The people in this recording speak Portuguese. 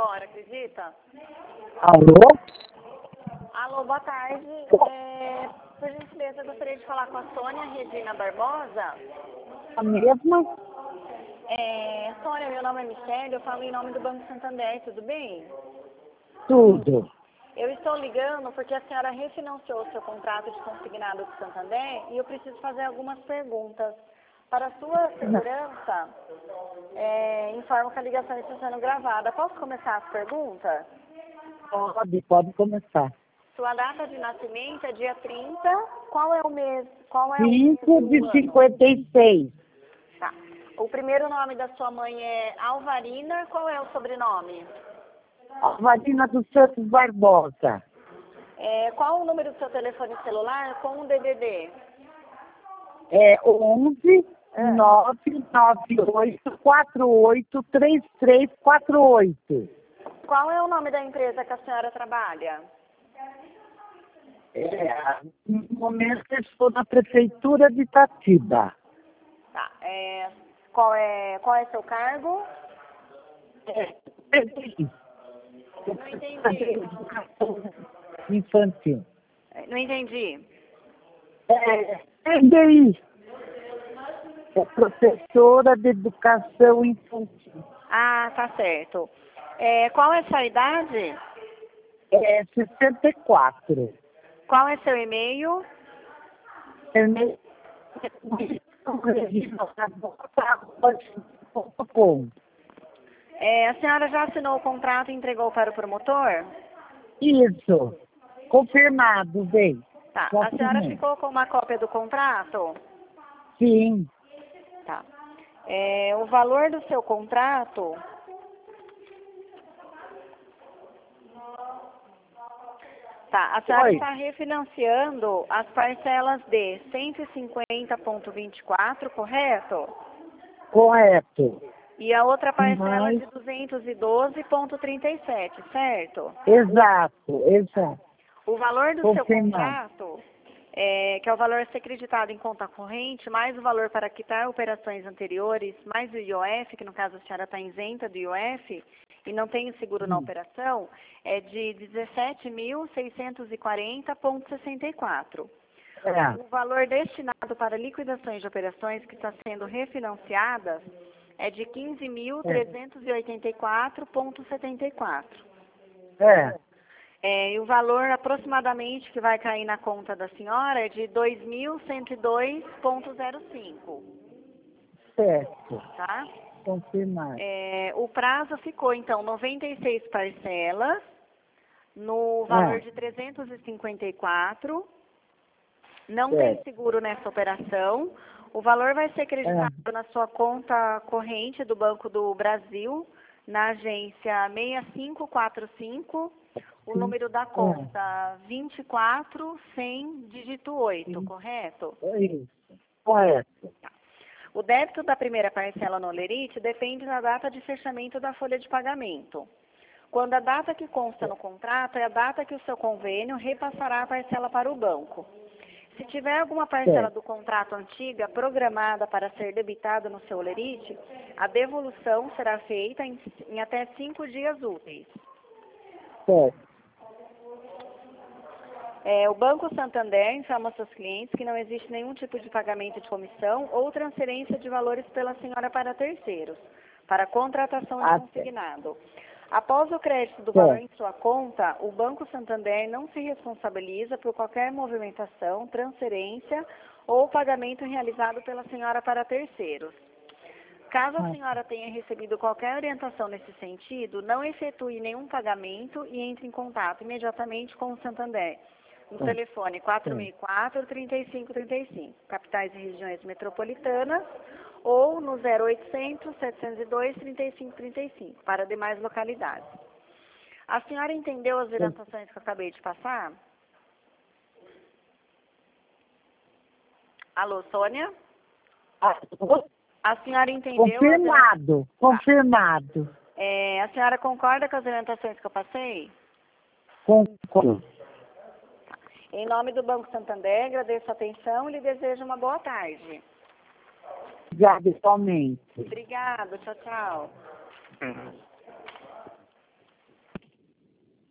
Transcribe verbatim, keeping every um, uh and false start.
agora, acredita? Alô? Alô, boa tarde. É, por gentileza, eu gostaria de falar com a Sônia Regina Barbosa. A mesma? É, Sônia, meu nome é Michelle, eu falo em nome do Banco Santander, tudo bem? Tudo. Eu estou ligando porque a senhora refinanciou o seu contrato de consignado do Santander e eu preciso fazer algumas perguntas. Para a sua segurança, é, informo que a ligação está sendo gravada. Posso começar as perguntas? Pode, pode começar. Sua data de nascimento é dia trinta. Qual é o mês? Qual é o mês cinco do de ano? cinquenta e seis. Tá. O primeiro nome da sua mãe é Alvarina. Qual é o sobrenome? Alvarina dos Santos Barbosa. É, qual o número do seu telefone celular com o D D D? É onze É. nove nove oito quatro oito três três quatro oito. Qual é o nome da empresa que a senhora trabalha? É, no momento eu estou na prefeitura de Itatiba. Tá. É, qual é qual é seu cargo? É, Não entendi. infantil. Não entendi. É, P D I. É professora de educação infantil. Ah, tá certo. É, qual é a sua idade? É sessenta e quatro. Qual é seu e-mail? É me- com. É, a senhora já assinou o contrato e entregou para o promotor? Isso. Confirmado, bem. Tá. Já A senhora assinei. ficou com uma cópia do contrato? Sim. Tá. É, o valor do seu contrato... Tá. A senhora Oi. está refinanciando as parcelas de cento e cinquenta vírgula vinte e quatro, correto? Correto. E a outra parcela Mas- de duzentos e doze vírgula trinta e sete, certo? Exato, exato. O valor do seu Confirmado. contrato, é, que é o valor a ser creditado em conta corrente, mais o valor para quitar operações anteriores, mais o I O F, que no caso a senhora está isenta do I O F, e não tem o seguro na Hum. operação, é de dezessete mil seiscentos e quarenta vírgula sessenta e quatro. É. O valor destinado para liquidações de operações que está sendo refinanciadas é de quinze mil trezentos e oitenta e quatro vírgula setenta e quatro. É. É, e o valor aproximadamente que vai cair na conta da senhora é de dois mil cento e dois vírgula zero cinco, Certo. tá? Confirmado. É, o prazo ficou, então, noventa e seis parcelas, no valor É. de trezentos e cinquenta e quatro. Não Certo. tem seguro nessa operação. O valor vai ser acreditado na sua conta corrente do Banco do Brasil, na agência seis cinco quatro cinco, o número da conta vinte e quatro cem, dígito oito, Sim. correto? É isso. Correto. O débito da primeira parcela no Olerite depende da data de fechamento da folha de pagamento. Quando a data que consta no contrato é a data que o seu convênio repassará a parcela para o banco. Se tiver alguma parcela Certo. do contrato antiga programada para ser debitada no seu Olerite, a devolução será feita em, em até cinco dias úteis. Certo. É, o Banco Santander informa aos seus clientes que não existe nenhum tipo de pagamento de comissão ou transferência de valores pela senhora para terceiros, para contratação de Ah, consignado. Após o crédito do Certo. valor em sua conta, o Banco Santander não se responsabiliza por qualquer movimentação, transferência ou pagamento realizado pela senhora para terceiros. Caso a Ah. senhora tenha recebido qualquer orientação nesse sentido, não efetue nenhum pagamento e entre em contato imediatamente com o Santander. No Sim. telefone quatro seis quatro, três cinco três cinco, capitais e regiões metropolitanas, ou no zero oitocentos, setecentos e dois, trinta e cinco trinta e cinco, para demais localidades. A senhora entendeu as orientações que eu acabei de passar? Alô, Sônia? Ah, A senhora entendeu? as confirmado. Confirmado. É, a senhora concorda com as orientações que eu passei? Concordo. Em nome do Banco Santander, agradeço a atenção e lhe desejo uma boa tarde. Obrigada, igualmente. Obrigada, tchau, tchau.